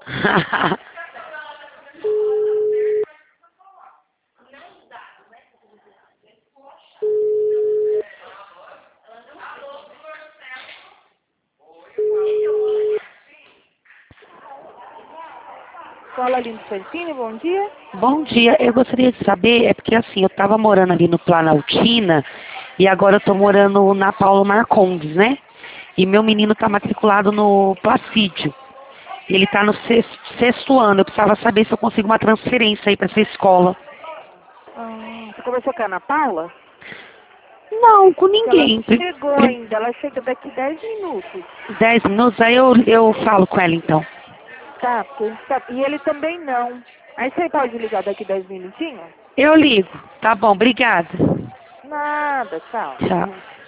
Fala, Lindo Fantini, bom dia. Bom dia, eu gostaria de saber, é porque assim, eu estava morando ali no Planaltina e agora eu tô morando na Paulo Marcondes, né? E meu menino tá matriculado no Placídio. Ele tá no sexto ano, eu precisava saber se eu consigo uma transferência aí para essa escola. Você conversou com a Ana Paula? Não, com Ela ninguém. não chegou ainda, ela chega daqui 10 minutos. 10 minutos, aí eu falo com ela então. Tá, porque a gente tá... E ele também não. Aí você pode ligar daqui 10 minutinhos? Eu ligo. Tá bom, obrigada. Nada, tchau. Tchau.